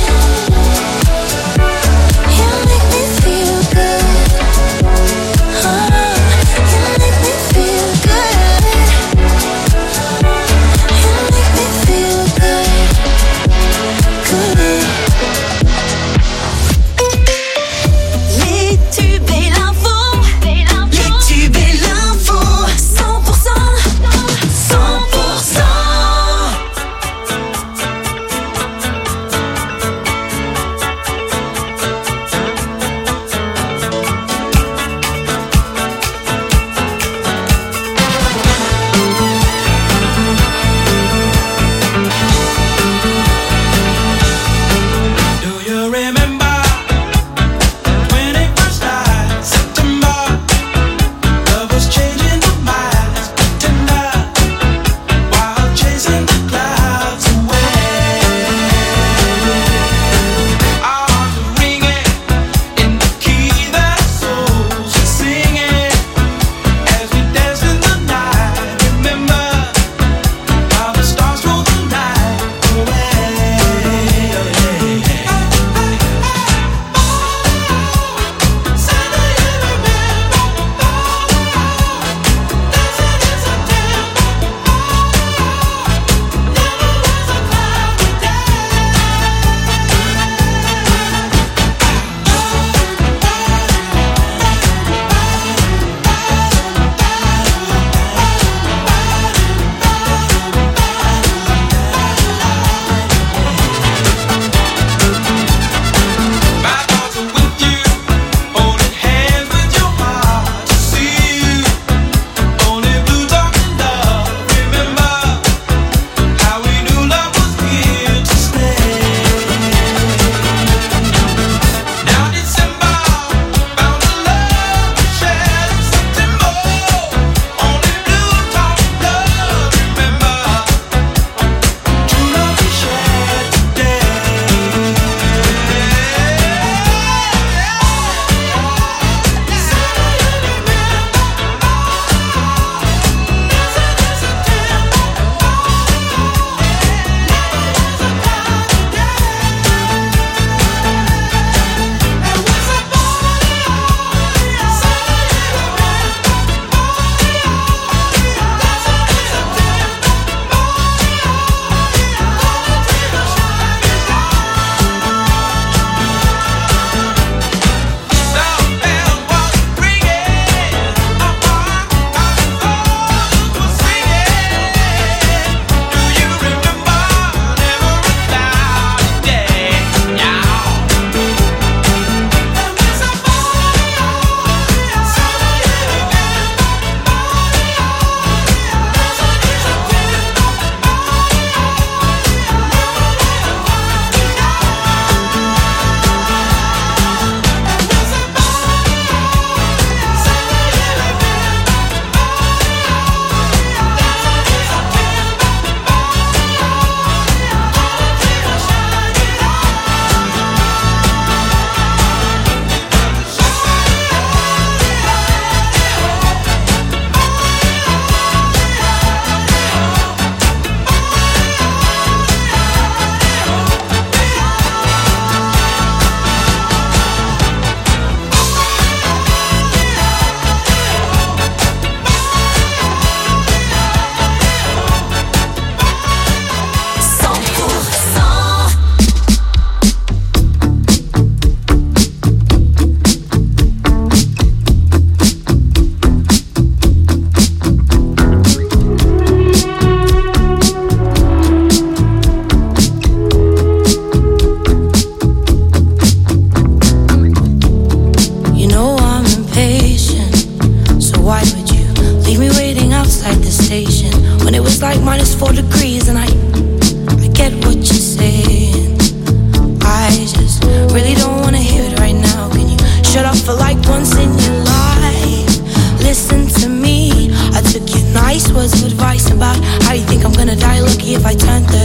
S3: You make me feel good. Oh, you make me feel good. You make me feel good. Good.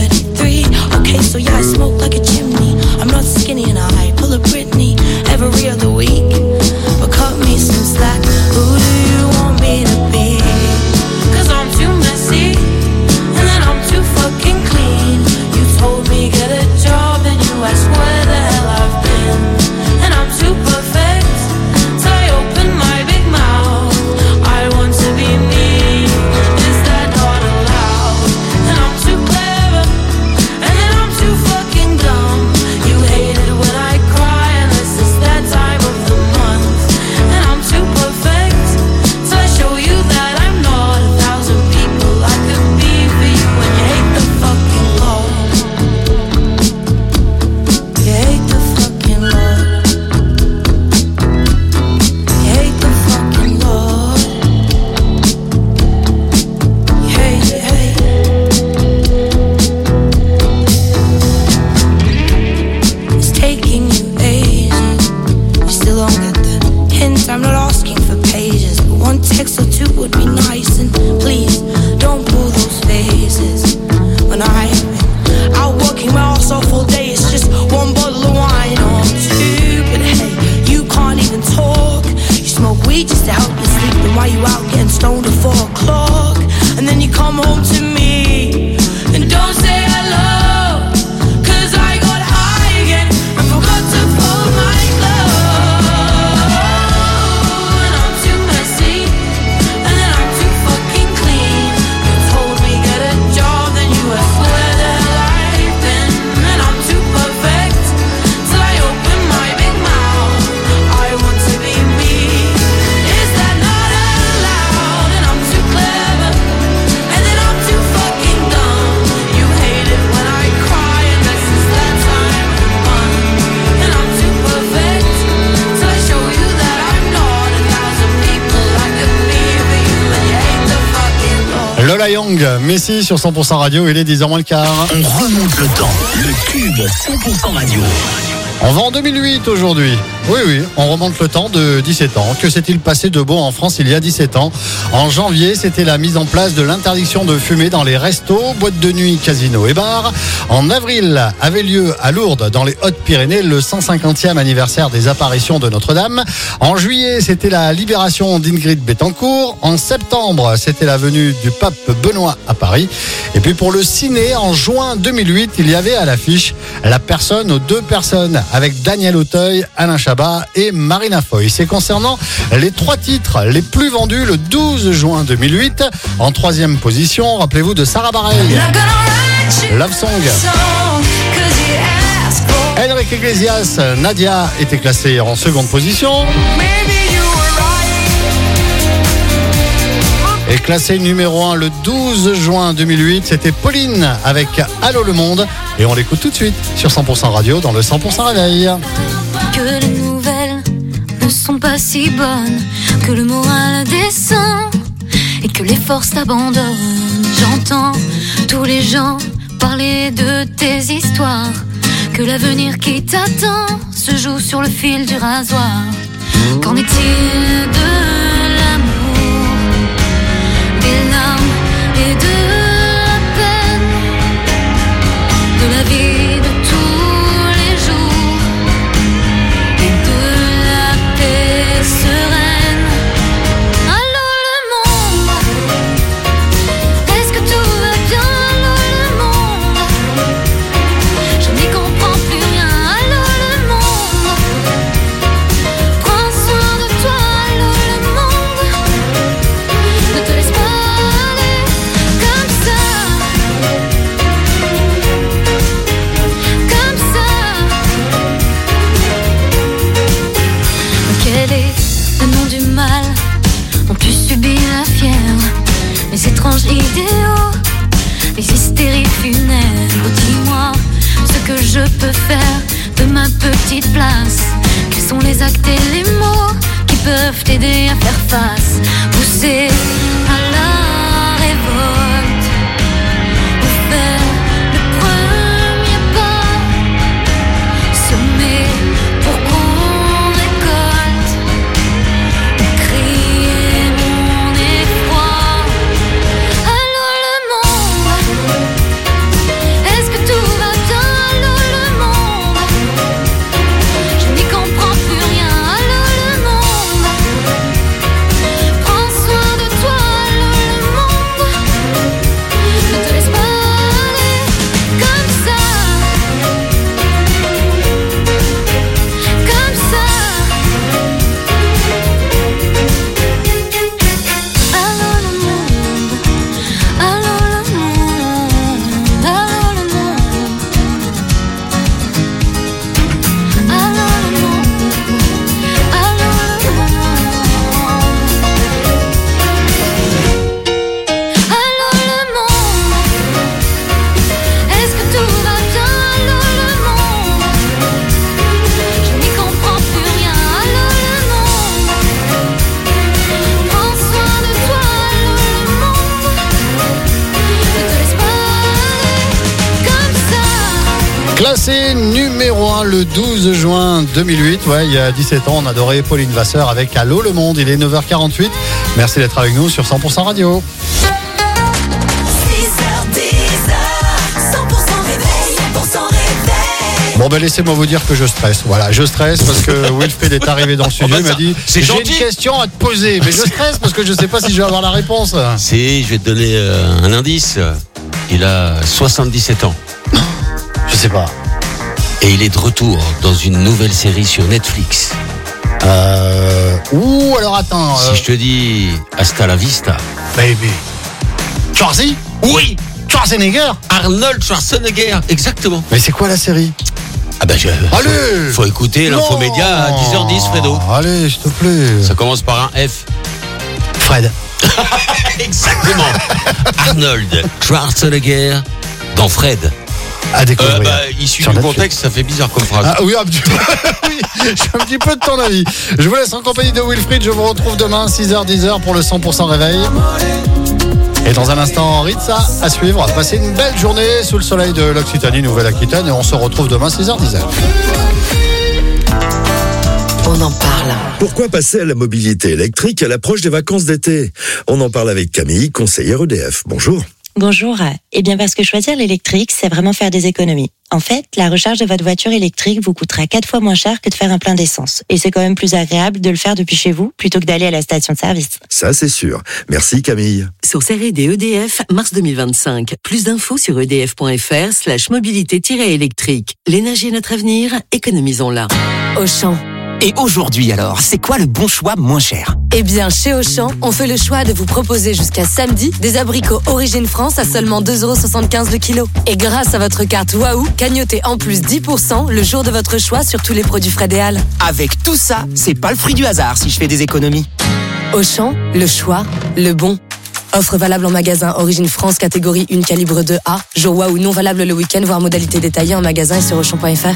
S3: thirty-three. Okay, so yeah, I smoke like a chimney. I'm not skinny and I pull a Britney every other week. But cut me some slack. Who do you want me to be? Cause I'm too messy, and then I'm too fucking clean. You told me get a job, and you asked where the hell I've been. And I'm too perfect, so I open my big mouth. I want to be me, is that not allowed? And I'm too clever, and then I'm too fucking dumb. You hate it when I cry, unless it's that time of the month. And I'm too perfect, so I show you that I'm not a thousand people I could be for you. When you hate the fucking Lord, you hate the fucking Lord, you hate the fucking Lord, you hate it, hate it. It's taking you ages, you still don't get the hint. I'm not asking for pages, but one text or two would be nice. And please, don't pull those faces when I'm out working my ass off all day. It's just one bottle of wine or two, but hey, you can't even talk. You smoke weed just to help you sleep, then why you out getting stoned at four o'clock? And then you come home to me and don't say hello, cause I got high again and forgot to fold my clothes. And I'm too messy, and then I'm too fucking clean. You told me get a job, then you asked where the hell I've been. And I'm too perfect, so I open my big mouth. I want to be me, is that not allowed? And I'm too clever, and then I'm too fucking dumb. You hate it when I cry, unless it's that time of the month. And I'm too perfect, so I show you that I'm not a thousand people I could be for you. And you hate the fucking Lord.
S2: Lola Young, Messi sur cent pour cent radio, il est dix heures moins le quart.
S1: On remonte le temps. Le Cube cent pour cent radio.
S2: On va en deux mille huit aujourd'hui. Oui, oui, on remonte le temps de dix-sept ans. Que s'est-il passé de beau en France il y a dix-sept ans? En janvier, c'était la mise en place de l'interdiction de fumer dans les restos, boîtes de nuit, casinos et bars. En avril, avait lieu à Lourdes, dans les Hautes-Pyrénées, le cent cinquantième anniversaire des apparitions de Notre-Dame. En juillet, c'était la libération d'Ingrid Betancourt. En septembre, c'était la venue du pape Benoît à Paris. Et puis pour le ciné, en juin deux mille huit, il y avait à l'affiche La personne aux deux personnes, avec Daniel Auteuil, Alain Chabat et Marina Foï. C'est concernant les trois titres les plus vendus le douze juin deux mille huit. En troisième position, rappelez-vous de Sarah Bareilles, Love Song. Enrique Iglesias, Nadia était classée en seconde position. Et classé numéro un le douze juin deux mille huit, c'était Pauline avec Allô le monde. Et on l'écoute tout de suite sur cent pour cent radio dans le cent pour cent réveil.
S3: Que les nouvelles ne sont pas si bonnes, que le moral descend et que les forces t'abandonnent. J'entends tous les gens parler de tes histoires, que l'avenir qui t'attend se joue sur le fil du rasoir. Qu'en est-il de l'amour, des larmes et de la peine, de la vie de tous les jours et de la paix sereine? Allô le monde, est-ce que tout va bien? Allô le monde, je n'y comprends plus rien. Allô le monde, prends soin de toi. Allô le monde, ne te laisse pas aller comme ça, comme ça. Quel est le nom du mal? On pu subir la fièvre, les étranges idéaux, les hystéries funèbres. Dis-moi ce que je peux faire de ma petite place. Quels sont les actes et les mots qui peuvent t'aider à faire face? Pousser à la révolte ou faire le premier pas, semer pour qu'on récolte, ou crier mon effroi. Allô le monde,
S2: Classé numéro un le douze juin deux mille huit. Ouais, il y a dix-sept ans, on adorait Pauline Vasseur avec Allô le monde. Il est neuf heures quarante-huit. Merci d'être avec nous sur cent pour cent Radio. Bon ben laissez-moi vous dire que je stresse. Voilà, je stresse parce que Wilfried est arrivé dans le studio. Il m'a dit
S5: c'est
S2: j'ai
S5: gentil.
S2: une question à te poser, mais je stresse parce que je sais pas si je vais avoir la réponse.
S5: Si, je vais te donner euh, un indice. Il a soixante-dix-sept ans.
S2: Je sais pas.
S5: Et il est de retour dans une nouvelle série sur Netflix.
S2: Euh. Ouh, alors attends.
S5: Si
S2: euh...
S5: je te dis Hasta la vista.
S2: Baby. Schwarzy?
S5: Oui.
S2: Schwarzenegger?
S5: Arnold Schwarzenegger, exactement.
S2: Mais c'est quoi la série?
S5: Ah bah je.
S2: Allez.
S5: Faut, faut écouter l'Infomédia à dix heures dix, Fredo.
S2: Allez, s'il te plaît.
S5: Ça commence par un F.
S2: Fred.
S5: Exactement. Arnold Schwarzenegger dans Fred.
S2: À découvrir.
S5: Euh, bah, issu du contexte, ça fait bizarre comme phrase.
S2: Ah oui, un petit peu. Oui, je suis un petit peu de ton avis. Je vous laisse en compagnie de Wilfried. Je vous retrouve demain, six heures dix pour le cent pour cent réveil. Et dans un instant, Ritza à suivre. Passez une belle journée sous le soleil de l'Occitanie, Nouvelle-Aquitaine. Et on se retrouve demain, six heures dix.
S9: On en parle. Pourquoi passer à la mobilité électrique à l'approche des vacances d'été? On en parle avec Camille, conseillère E D F. Bonjour.
S10: Bonjour. Eh bien parce que choisir l'électrique, c'est vraiment faire des économies. En fait, la recharge de votre voiture électrique vous coûtera quatre fois moins cher que de faire un plein d'essence. Et c'est quand même plus agréable de le faire depuis chez vous plutôt que d'aller à la station de service.
S9: Ça, c'est sûr. Merci Camille.
S11: Source R et D E D F, mars deux mille vingt-cinq. Plus d'infos sur edf.fr slash mobilité-électrique. L'énergie est notre avenir, économisons-la.
S27: Auchan.
S25: Et aujourd'hui alors, c'est quoi le bon choix moins cher?
S27: Eh bien, chez Auchan, on fait le choix de vous proposer jusqu'à samedi des abricots Origine France à seulement deux euros soixante-quinze le kilo. Et grâce à votre carte Waouh, cagnotez en plus dix pour cent le jour de votre choix sur tous les produits Fred et Al.
S25: Avec tout ça, c'est pas le fruit du hasard si je fais des économies.
S27: Auchan, le choix, le bon. Offre valable en magasin Origine France catégorie un calibre deux A. Jour Waouh non valable le week-end, voire modalité détaillée en magasin et sur auchan point f r.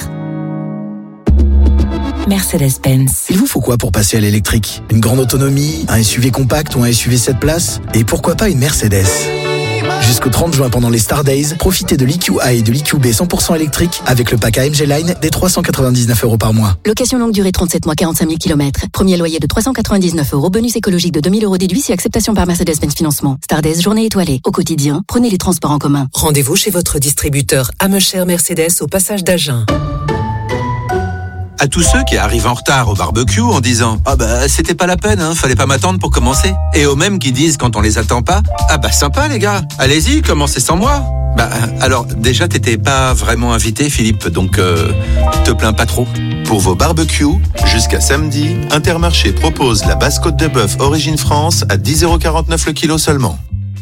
S11: Mercedes-Benz.
S21: Il vous faut quoi pour passer à l'électrique? Une grande autonomie, un S U V compact ou un S U V sept places? Et pourquoi pas une Mercedes? Jusqu'au trente juin pendant les Star Days, profitez de l'E Q A et de l'E Q B cent pour cent électrique avec le pack A M G Line dès trois cent quatre-vingt-dix-neuf euros par mois.
S11: Location longue durée trente-sept mois, quarante-cinq mille kilomètres. Premier loyer de trois cent quatre-vingt-dix-neuf euros. Bonus écologique de deux mille euros déduit si acceptation par Mercedes-Benz Financement. Star Days, journée étoilée. Au quotidien, prenez les transports en commun.
S15: Rendez-vous chez votre distributeur Amecher Mercedes au passage d'Agen.
S16: À tous ceux qui arrivent en retard au barbecue en disant « Ah bah c'était pas la peine, hein, fallait pas m'attendre pour commencer ». Et aux mêmes qui disent quand on les attend pas « Ah bah sympa les gars, allez-y, commencez sans moi ». Bah alors déjà t'étais pas vraiment invité Philippe, donc euh, te plains pas trop.
S20: Pour vos barbecues, jusqu'à samedi, Intermarché propose la basse côte de bœuf Origine France à dix euros quarante-neuf le kilo seulement.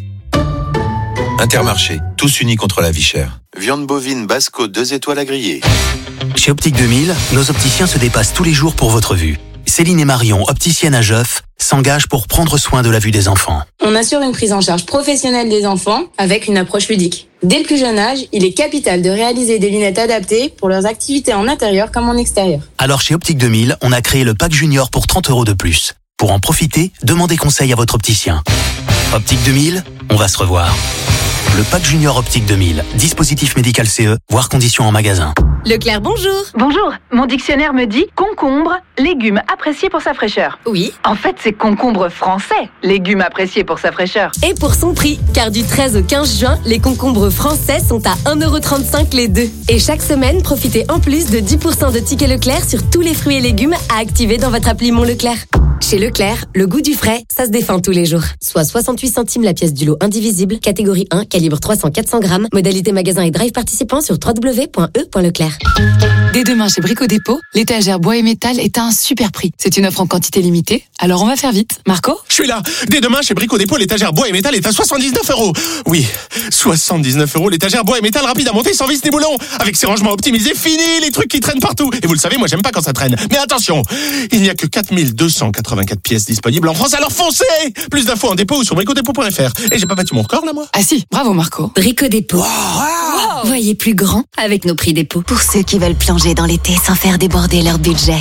S20: Intermarché, tous unis contre la vie chère. Viande bovine basse côte deux étoiles à griller.
S28: Chez Optique deux mille, nos opticiens se dépassent tous les jours pour votre vue. Céline et Marion, opticiennes à Geoff, s'engagent pour prendre soin de la vue des enfants.
S29: On assure une prise en charge professionnelle des enfants avec une approche ludique. Dès le plus jeune âge, il est capital de réaliser des lunettes adaptées pour leurs activités en intérieur comme en extérieur.
S28: Alors chez Optique deux mille, on a créé le pack junior pour trente euros de plus. Pour en profiter, demandez conseil à votre opticien. Optique deux mille, on va se revoir. Le pack junior Optique deux mille, dispositif médical C E, voire conditions en magasin.
S27: Leclerc, bonjour.
S30: Bonjour, mon dictionnaire me dit concombre, légume apprécié pour sa fraîcheur.
S27: Oui.
S30: En fait, c'est concombre français, légume apprécié pour sa fraîcheur.
S27: Et pour son prix, car du treize au quinze juin, les concombres français sont à un euro trente-cinq les deux. Et chaque semaine, profitez en plus de dix pour cent de tickets Leclerc sur tous les fruits et légumes à activer dans votre appli Mon Leclerc. Chez Leclerc, le goût du frais, ça se défend tous les jours. Soit soixante-huit centimes la pièce du lot indivisible, catégorie un, calibre trois cents à quatre cents grammes, modalité magasin et drive participant sur w w w point e point leclerc.
S31: Dès demain chez Brico Dépôt, l'étagère bois et métal est à un super prix. C'est une offre en quantité limitée, alors on va faire vite. Marco ?
S32: Je suis là. Dès demain chez Brico Dépôt, l'étagère bois et métal est à soixante-dix-neuf euros. Oui, soixante-dix-neuf euros, l'étagère bois et métal rapide à monter sans vis ni boulon. Avec ses rangements optimisés, fini les trucs qui traînent partout. Et vous le savez, moi j'aime pas quand ça traîne. Mais attention, il n'y a que quatre mille deux cent quatre-vingt-quatre pièces disponibles en France, alors foncez. Plus d'infos en dépôt ou sur brico dépôt point f r. Et j'ai pas battu mon record là moi.
S31: Ah si, bravo Marco.
S27: Brico Dépôt.
S32: Wow, wow.
S27: Voyez plus grand avec nos prix dépôt.
S11: Pour ceux qui veulent plonger dans l'été sans faire déborder leur budget.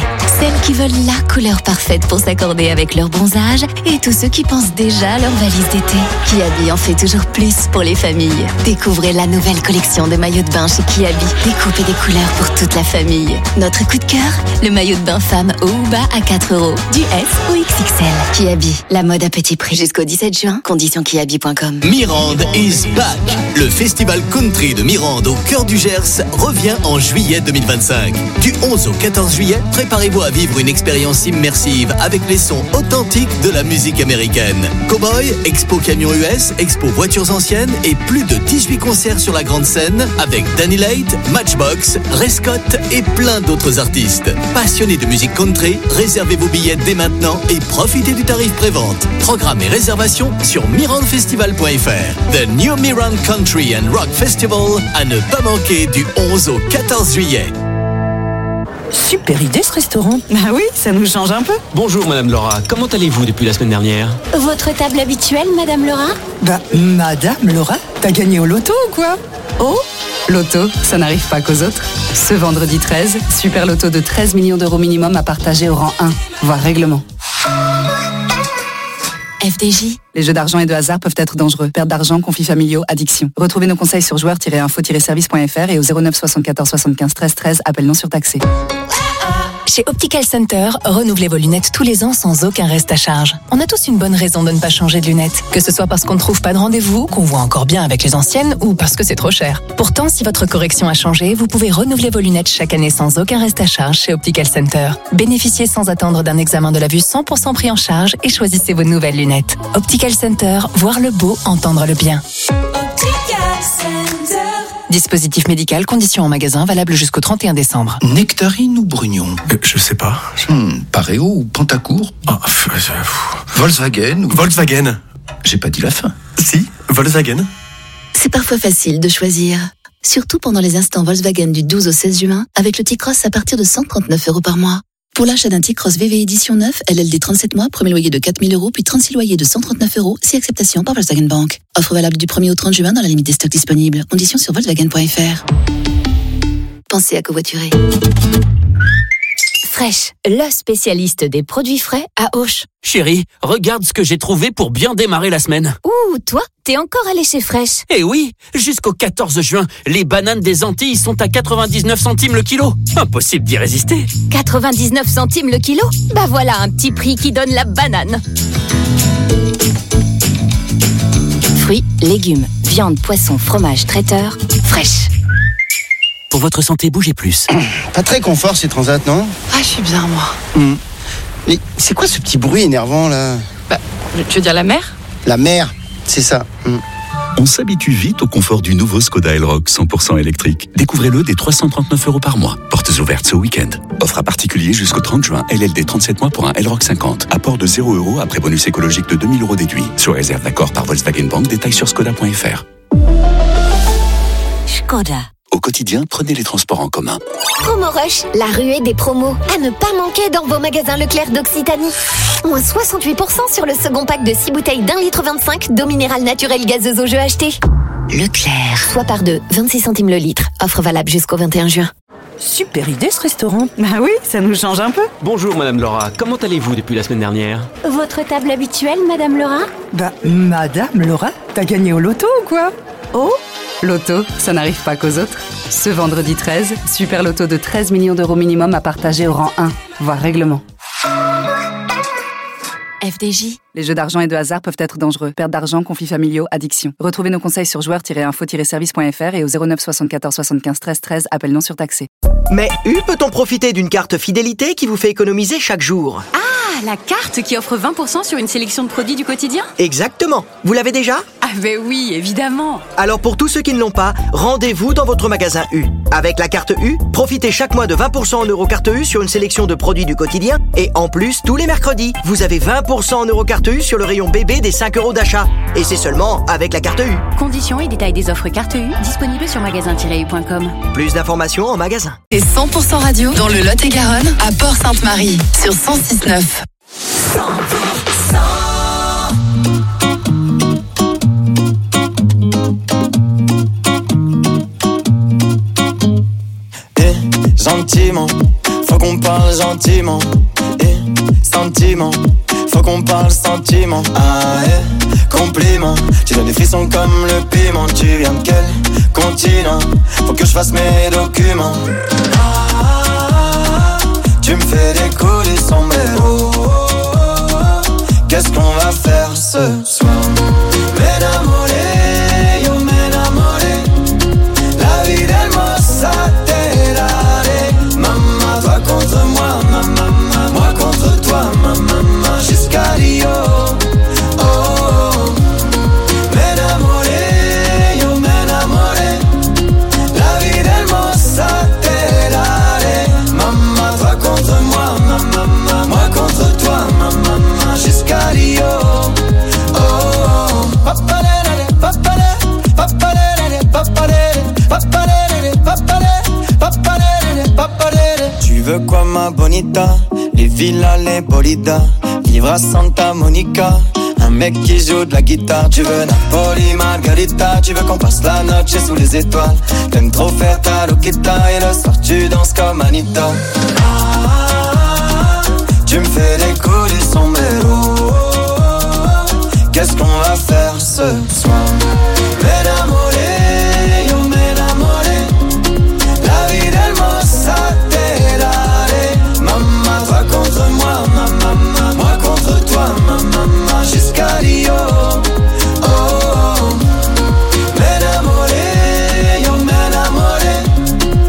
S11: Celles qui veulent la couleur parfaite pour s'accorder avec leur bronzage et tous ceux qui pensent déjà à leur valise d'été. Kiabi en fait toujours plus pour les familles. Découvrez la nouvelle collection de maillots de bain chez Kiabi. Des coupes et des couleurs pour toute la famille. Notre coup de cœur, le maillot de bain femme haut ou bas à quatre euros. Du S au X X L. Kiabi, la mode à petit prix jusqu'au dix-sept juin. Conditions kiabi point com.
S6: Mirande is back. Le festival country de Mirande au cœur du Gers revient en juillet deux mille vingt-cinq. Du onze au quatorze juillet, préparez-vous à vivre une expérience immersive avec les sons authentiques de la musique américaine. Cowboy, Expo Camion U S, Expo Voitures Anciennes et plus de dix-huit concerts sur la grande scène avec Danny Late, Matchbox, Ray Scott et plein d'autres artistes. Passionnés de musique country, réservez vos billets dès maintenant et profitez du tarif prévente. Programme et réservation sur mirande festival point f r. The New Mirande Country and Rock Festival à ne pas manquer du onze au quatorze juillet.
S7: Super idée ce restaurant. Bah oui, ça nous change un peu.
S12: Bonjour Madame Laura, comment allez-vous depuis la semaine dernière?
S13: Votre table habituelle, Madame Laura?
S7: Bah, Madame Laura, t'as gagné au loto ou quoi? Oh, loto, ça n'arrive pas qu'aux autres. Ce vendredi treize, super loto de treize millions d'euros minimum à partager au rang un, voire règlement.
S11: F D J.
S7: Les jeux d'argent et de hasard peuvent être dangereux. Perte d'argent, conflits familiaux, addiction. Retrouvez nos conseils sur joueurs tiret info tiret service point f r et au zéro neuf soixante-quatorze soixante-quinze treize treize, appel non surtaxé.
S14: Chez Optical Center, renouvelez vos lunettes tous les ans sans aucun reste à charge. On a tous une bonne raison de ne pas changer de lunettes. Que ce soit parce qu'on ne trouve pas de rendez-vous, qu'on voit encore bien avec les anciennes ou parce que c'est trop cher. Pourtant, si votre correction a changé, vous pouvez renouveler vos lunettes chaque année sans aucun reste à charge chez Optical Center. Bénéficiez sans attendre d'un examen de la vue cent pour cent pris en charge et choisissez vos nouvelles lunettes. Optical Center, voir le beau, entendre le bien.
S3: Optical Center.
S14: Dispositif médical, conditions en magasin, valable jusqu'au trente et un décembre.
S17: Nectarine ou Brugnon
S32: euh, Je sais pas.
S17: Hmm, Pareo ou Pantacourt
S32: ah, pff, euh,
S17: Volkswagen ou...
S32: Volkswagen.
S17: J'ai pas dit la fin.
S32: Si, Volkswagen.
S11: C'est parfois facile de choisir. Surtout pendant les instants Volkswagen du douze au seize juin, avec le T-Cross à partir de cent trente-neuf euros par mois. Pour l'achat d'un T-Cross V V édition neuf, L L D trente-sept mois, premier loyer de quatre mille euros, puis trente-six loyers de cent trente-neuf euros, si acceptation par Volkswagen Bank. Offre valable du premier au trente juin dans la limite des stocks disponibles. Conditions sur volkswagen point f r. Pensez à covoiturer.
S18: Fresh, le spécialiste des produits frais à Auch.
S12: Chérie, regarde ce que j'ai trouvé pour bien démarrer la semaine.
S18: Ouh, toi, t'es encore allé chez Fresh?
S12: Eh oui, jusqu'au quatorze juin, les bananes des Antilles sont à quatre-vingt-dix-neuf centimes le kilo. Impossible d'y résister.
S18: quatre-vingt-dix-neuf centimes le kilo? Bah voilà un petit prix qui donne la banane. Fruits, légumes, viande, poisson, fromage, traiteur, Fresh.
S12: Pour votre santé, bougez plus.
S19: Pas très confort ces transats, non?
S22: Ah, je suis bien, moi.
S19: Mmh. Mais c'est quoi ce petit bruit énervant, là?
S22: Bah, tu veux dire la mer?
S19: La mer, c'est ça. Mmh.
S23: On s'habitue vite au confort du nouveau Skoda Elroq cent pour cent électrique. Découvrez-le dès trois cent trente-neuf euros par mois. Portes ouvertes ce week-end. Offre à particulier jusqu'au trente juin. L L D trente-sept mois pour un Elroq cinquante. Apport de zéro euros après bonus écologique de deux mille euros déduit. Sur réserve d'accord par Volkswagen Bank. Détails sur skoda point f r.
S18: Skoda.
S23: Au quotidien, prenez les transports en commun.
S13: Promo Rush, la ruée des promos. À ne pas manquer dans vos magasins Leclerc d'Occitanie. Moins soixante-huit pour cent sur le second pack de six bouteilles d'un litre vingt-cinq d'eau minérale naturelle gazeuse au jeu acheté. Leclerc. Soit par deux, vingt-six centimes le litre. Offre valable jusqu'au vingt et un juin.
S7: Super idée ce restaurant. Bah oui, ça nous change un peu.
S12: Bonjour Madame Laura, comment allez-vous depuis la semaine dernière?
S13: Votre table habituelle, Madame Laura?
S7: Bah, Madame Laura, t'as gagné au loto ou quoi? Oh, loto, ça n'arrive pas qu'aux autres. Ce vendredi treize, super loto de treize millions d'euros minimum à partager au rang un, voire règlement.
S11: F D J.
S7: Les jeux d'argent et de hasard peuvent être dangereux. Perte d'argent, conflits familiaux, addiction. Retrouvez nos conseils sur joueurs tiret info tiret service point f r et au zéro neuf soixante-quatorze soixante-quinze treize treize, appel non surtaxé.
S24: Mais U peut-on profiter d'une carte fidélité qui vous fait économiser chaque jour?
S26: Ah, la carte qui offre vingt pour cent sur une sélection de produits du quotidien?
S24: Exactement. Vous l'avez déjà?
S26: Ah ben oui, évidemment.
S24: Alors pour tous ceux qui ne l'ont pas, rendez-vous dans votre magasin U. Avec la carte U, profitez chaque mois de vingt pour cent en Eurocarte U sur une sélection de produits du quotidien. Et en plus, tous les mercredis, vous avez vingt pour cent en Eurocarte U sur le rayon bébé des cinq euros d'achat. Et c'est seulement avec la carte U.
S26: Conditions et détails des offres carte U disponibles sur magasin tiret u point com.
S24: Plus d'informations en magasin.
S31: Et cent pour cent radio dans le Lot-et-Garonne à Port-Sainte-Marie sur cent six neuf.
S3: cent pour cent.
S33: Des sentiments, faut
S1: qu'on parle gentiment. Et sentiment, faut qu'on parle sentiment. Ah eh, compliment. Tu donnes des frissons comme le piment. Tu viens de quel continent? Faut que je fasse mes documents. Ah, tu me fais décoller son mélo. Qu'est-ce qu'on va faire ce soir? M'enamoré, yo m'enamoré. La vie d'Hermosa te daré. Maman, toi contre moi, maman, moi contre toi, maman, jusqu'à Rio. Oh, oh. M'enamoré, yo m'enamoré. La vie d'Hermosa te daré. Maman, toi contre moi, maman, moi contre toi, maman, jusqu'à Rio. Oh, oh. Papalere, papalere, papalere, papalere, papalere, papalere, papalere, papalere. Tu veux quoi ma bonita? Les villas, les bolidas. Vivre à Santa Monica. Un mec qui joue de la guitare. Tu veux Napoli, Margarita. Tu veux qu'on passe la noche sous les étoiles. T'aimes trop faire ta loquita. Et le soir tu danses comme Anita. Ah, tu me fais décoller son mélo. Qu'est-ce qu'on va faire ce soir?